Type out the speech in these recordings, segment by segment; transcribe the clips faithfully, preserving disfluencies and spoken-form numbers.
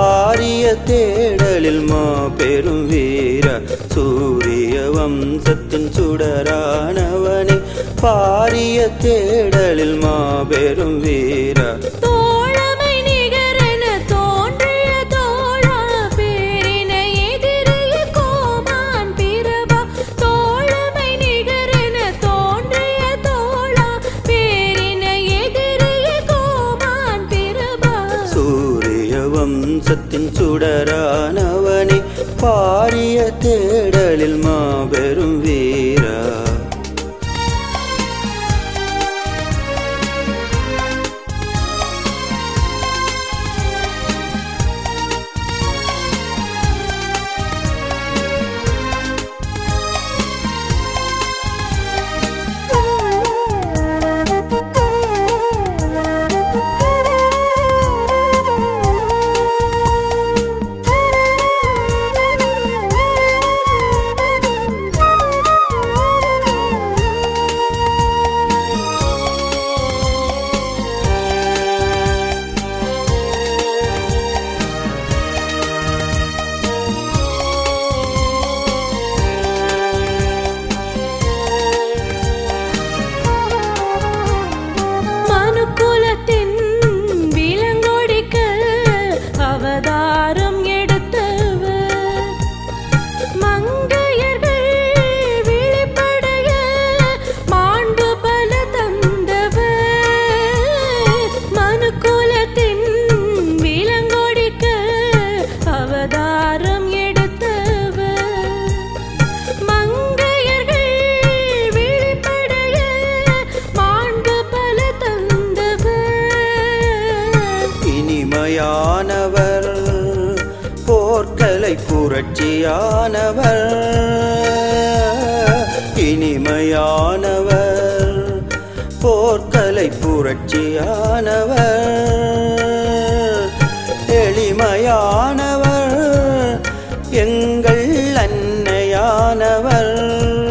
பாரிய தேடலில் மாபெரும் வீர சூரிய வம்சத்தின் சுடரானவனே பாரிய தேடலில் மாபெரும் வீர வம்சத்தின் சுடரானவனே பாரிய தேடலில் மாபெரும் வீரா இனிமையானவர் போர்க்கலை புரட்சியானவர் இனிமையானவர் போர்க்கலை புரட்சியானவர் எளிமையானவர் எங்கள் அன்னையானவர்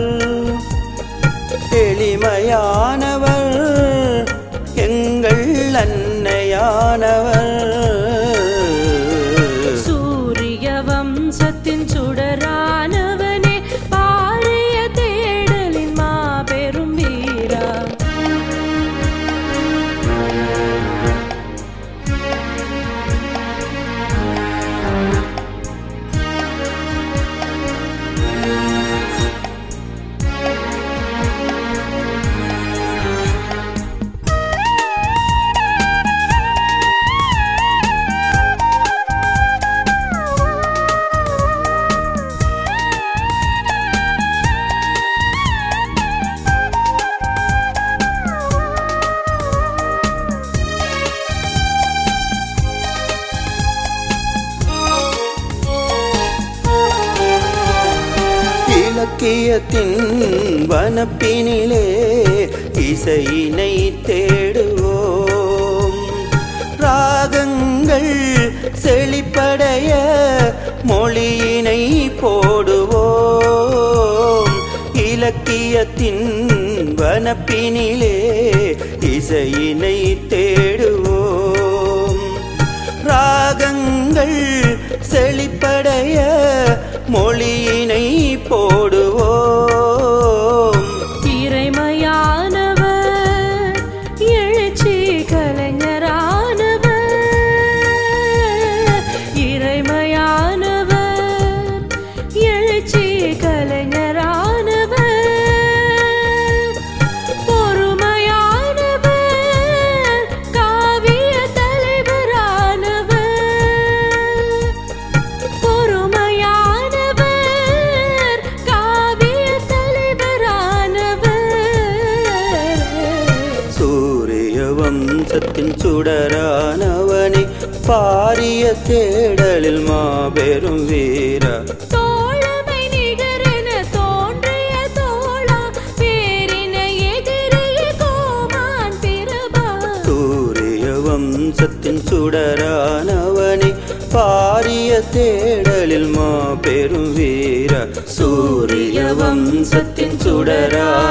எளிமையானவர் எங்கள் அன்னையானவர் சூரிய வம்சத்தின் சுடரானவனே பாரிய தேடலின் மாபெரும் வீரா இலக்கியத்தின் வனப்பினிலே இசையினை தேடுவோம் ராகங்கள் செழிப்படைய மொழியினை போடுவோம் இலக்கியத்தின் வனப்பினிலே இசையினை தேடுவோம் ராகங்கள் செழிப்படைய மொழியினை போடுவோம் இறைமையானவர் எழுச்சி கலைஞரானவர் இறைமையானவர் எழுச்சி கலைஞரானவர் பொறுமையானவர் காவிய தலைவரானவர் பொறுமையானவர் காவிய தலைவரானவர் சூரிய வம்சத்தின் சுடரானவனே பாரிய தேடலில் மாபெரும் வீரா தோழமை நிகரென தோன்றிய தோழா பேரின எதிரிய கோமான் பிரபா சூரிய வம்சத்தின் சுடரானவனே பாரிய தேடலில் மாபெரும் வீரா சூரிய வம்சத்தின் சுடரா